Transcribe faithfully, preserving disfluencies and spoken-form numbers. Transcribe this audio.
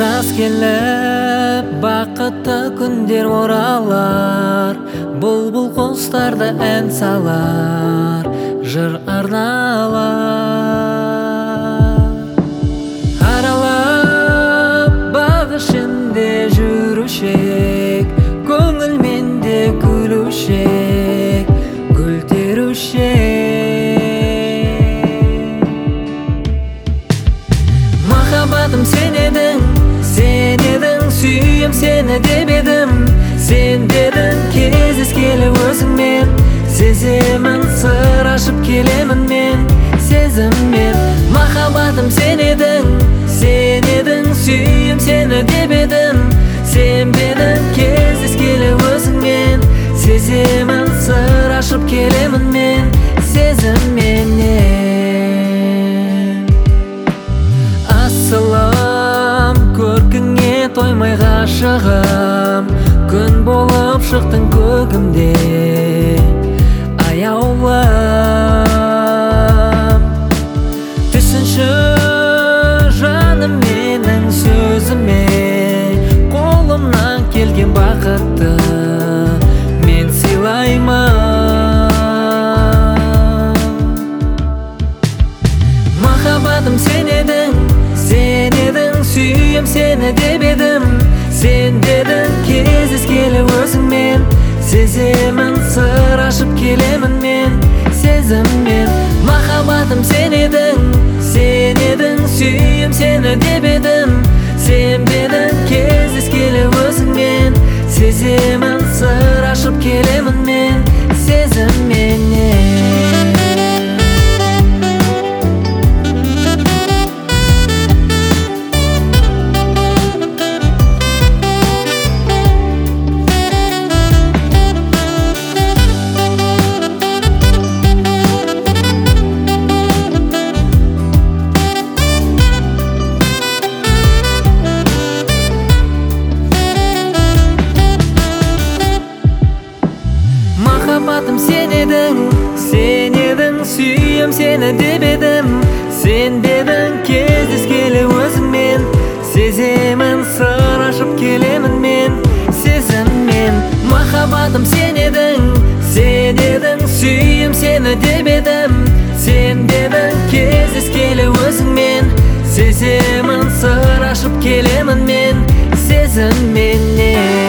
Жаз келіп, бақытты күндер оралар, бұлбұл құстарда ән салар, жыр арналар. Аралап бақ ішінде жүрушек, көңілменде күлушек, гүл терушек. Махаббатым сен едің, сен едің, сүйем сені деп едім. Сен дедің кездескелі өзіңмен, сеземін сыр ашып келемін мен сезіммен. Махаббатым сен едің, сен едің, сүйем сені деп едім. Сен дедің кездескелі өзіңмен, сеземін сыр ашып келемін мен сезімменен. Асылым, көркіңе тоймай ғашығым, күн болып шықтың көгімде аяулым. Түсінші жаным менің сөзіме, қолымнан келген бақытты мен сыйлаймын. Махаббатым сен едің, сен едің, сүйем сені деп едім. Сен дедің кездескелі өзіңмен, сеземін сыр ашып келемін мен сезіммен. Махаббатым сен едің, сен едің, сүйем сені деп едім. Сен дедің кездескелі өзіңмен, сеземін сыр ашып келемін мен сезімменен. Махаббатым сен едің, сен едің, сүйем сені деп едім. Сен дедің кездескелі өзіңмен, сеземін сыр ашып келемін мен сезіммен. Махаббатым сен едің, сен едің, сүйем сені деп едім. Сен дедің кездескелі өзіңмен, сеземін сыр ашып келемін мен сезімменен.